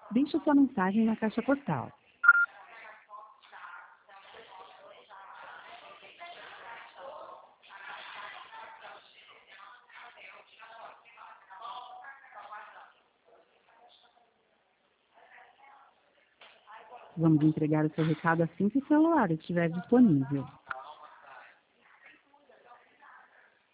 Deixe sua mensagem na caixa postal. Vamos entregar o seu recado assim que o celular estiver disponível.